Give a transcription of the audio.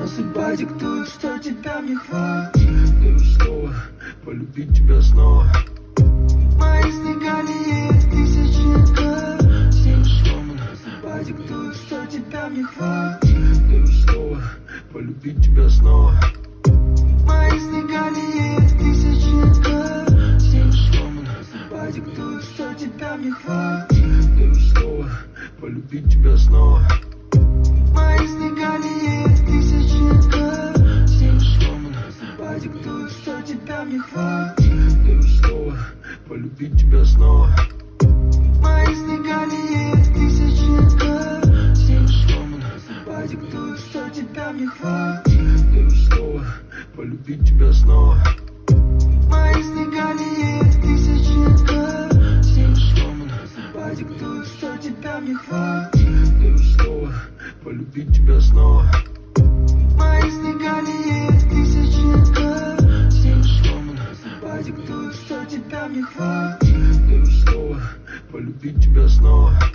Но судьба диктует, что тебя мне хватит. Даю слово полюбить тебя снова. Мои снегали тысячи гор. Сердце сломано. Судьба диктует, что тебя мне хватит. Даю слово полюбить тебя снова. Мои снегали тысячи гор. Сердце сломано. Судьба диктует, что тебя мне хватит. Даю слово полюбить тебя снова. Мои снегали тысячи гор. Сердце сломано. Судьба диктует, что тебя мне хватит. Даю слово полюбить тебя снова. Мои снегали тысячи гор. Сердце сломано. Судьба диктует, что тебя мне хватит. Даю слово полюбить тебя снова. Мои снегали тысячи гор. Сердце сломано. Судьба диктует, что тебя мне хватит. Даю слово полюбить тебя снова. Мои снегали тысячи гор. Сердце сломано. Судьба диктует, что тебя мне хватит. Даю слово полюбить тебя снова.